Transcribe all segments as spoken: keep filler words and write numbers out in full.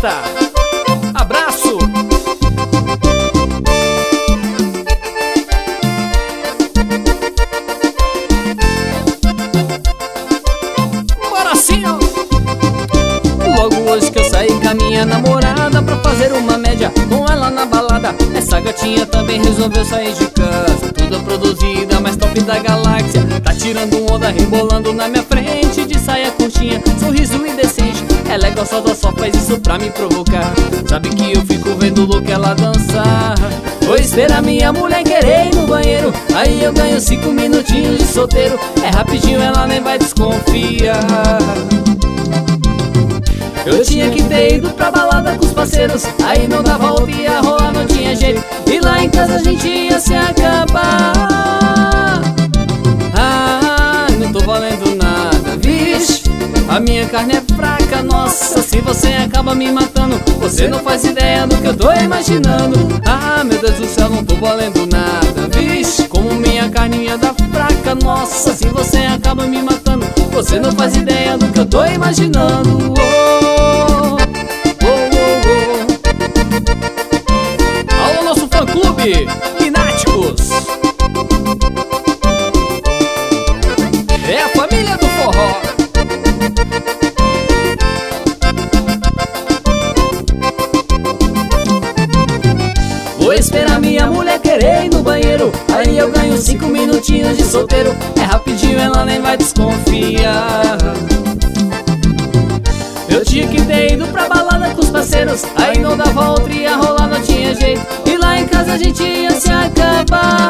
Costa. Abraço. Bora sim, ó. Logo hoje que eu saí com a minha namorada pra fazer uma média com ela na balada, essa gatinha também resolveu sair de casa. Toda produzida, mais top da galáxia. Tá tirando onda, rebolando na minha frente, de saia curtinha, sorriso indecente. Ela é gostosa, só faz isso pra me provocar. Sabe que eu fico vendo louco ela dançar. Vou esperar minha mulher querer ir no banheiro, aí eu ganho cinco minutinhos de solteiro. É rapidinho, ela nem vai desconfiar. Eu tinha que ter ido pra balada com os parceiros, aí não dava volta, ia rolar, não tinha jeito. E lá em casa a gente ia se acabar. Ah, não tô valendo nada, vixe. A minha carne é fraca, nossa, se você acaba me matando, você não faz ideia do que eu tô imaginando. Ah, meu Deus do céu, não tô valendo nada, vixe. Como minha carninha da fraca, nossa, se você acaba me matando, você não faz ideia do que eu tô imaginando. Oh, oh, oh, oh. Alô, nosso fã-clube Pináticos. É a família do forró. Vou esperar minha mulher querer ir no banheiro, aí eu ganho cinco minutinhos de solteiro. É rapidinho, ela nem vai desconfiar. Eu tinha que ter ido pra balada com os parceiros, aí não dava outra, ia rolar, não tinha jeito. E lá em casa a gente ia se acabar.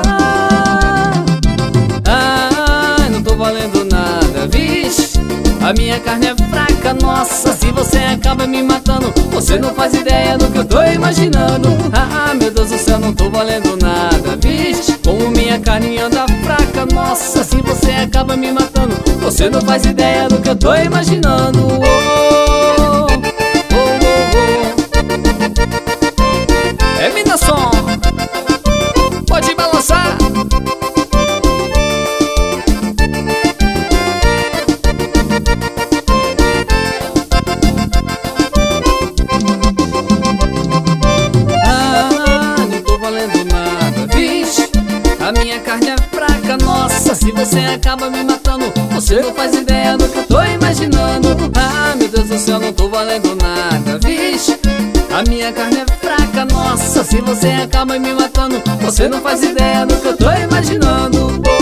Ah, não tô valendo nada, vixe. A minha carne é fraca, nossa, se você acaba me matando, você não faz ideia do que eu tô imaginando. Ah, meu Deus do céu, não tô valendo nada, vixe. Como minha carne anda fraca, nossa, se você acaba me matando, você não faz ideia do que eu tô imaginando. Oh, oh, oh, oh. É Minason, pode balançar. A minha carne é fraca, nossa, se você acaba me matando, você não faz ideia do que eu tô imaginando. Ah, meu Deus do céu, não tô valendo nada, vixe. A minha carne é fraca, nossa, se você acaba me matando, você não faz ideia do que eu tô imaginando.